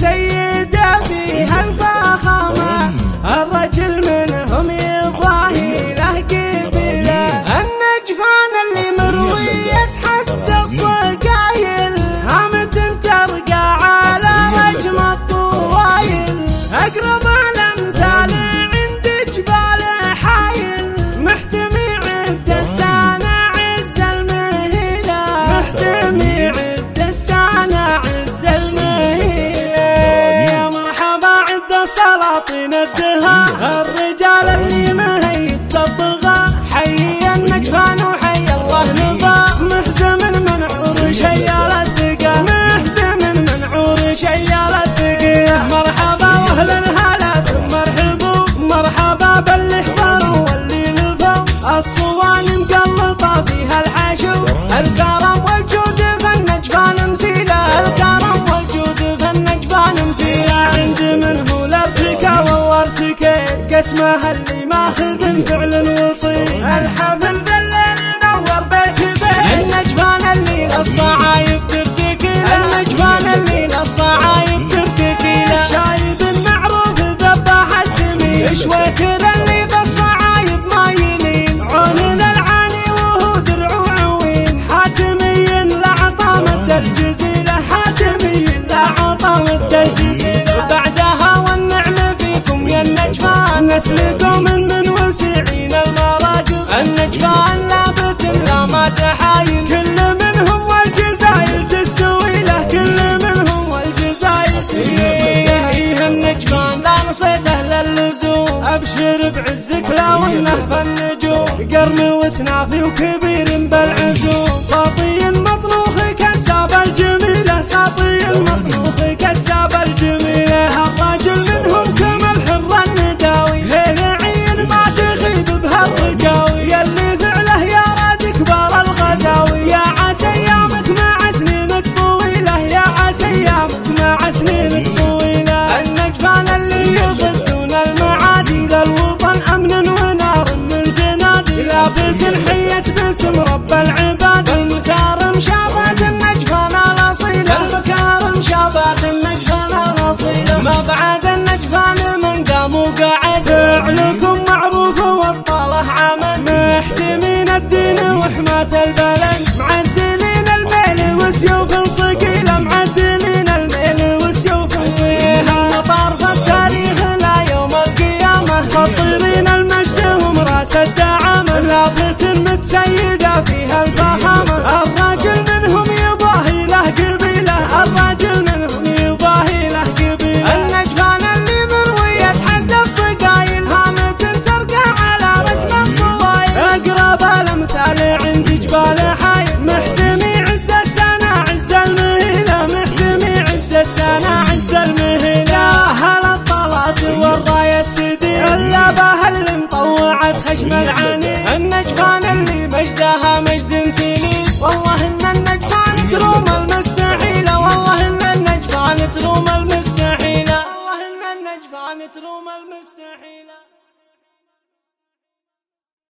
سيدة فيها الفخامة، الرجل منهم يضاهي له قبيلة. النجفان اللي مروية حتى الصقايل، هامة ترقى على رجم الطوايل. أقرب الأمثال عند جبال حايل، محتمي عد السنة عز المهيلة، محتمي عد السنة عز المهيلة. يا مرحبا عد سلاطين الدهى، الرجال اللي مهيب للطغى. حي النجفان وحي الله نبا، محزم من عور شيال الدقا، محزم من عور شيال الدقا. مرحبا واهلا هلا مرحبا، مرحبا باللي حضروا واللي لفوا. الصوان مقلطة فيها الحشو، الكرم والجود في النجفان مسيلة، الكرم والجود في النجفان مسيلة. عند من هو الارتكا والله ارتكيت، قسمه اللي ماخذ فعل الوصي. الحفل بالليل ينور بيت بيت، النجفان اللي للصعايب ترتكي له، النجفان اللي للصعايب ترتكي له. شايب معروف ذبح السمين، شويكر اللي بالصعايب مايلين. عون للعاني وهو درع وعوين، حاتمي لعطا مد الجزيلة، حاتمي لعطا مد الجزيلة. بعدها والنعم فيكم يا النجفان، نسلكم من وسيعين المراقب. النجفان لابت لا ما تحايل، كل منهم والجزاير تستوي له، كل منهم والجزاير فيه. النجفان لا نصيته للزوم، ابشر بعزك لا وانه فالنجوم. قرن وسنافي وكبير بالعزوم، صاطي مطروخ كساب الجميلة، صاطي مطروخ كساب الجميلة. الرجل منهم كما الحر النداوي، هي عين ما تغيب بهالرقاوي. يلي فعله يا راد كبار الغزاوي، يا عسى ايامك مع سنينك طويلة، يا عسى ايامك مع سنينك طويلة. النجفان اللي يضدون المعادي للوطن امنا ونار من زنادي، لابت الحية باسم رب العباد. المكارم شابات النجفان الاصيلة، المكارم شابات النجفان الاصيلة. ما بعد النجفان من قام وقعد، فعلكم معروف والطاله عمل، محتمين الدين وحماة البلد.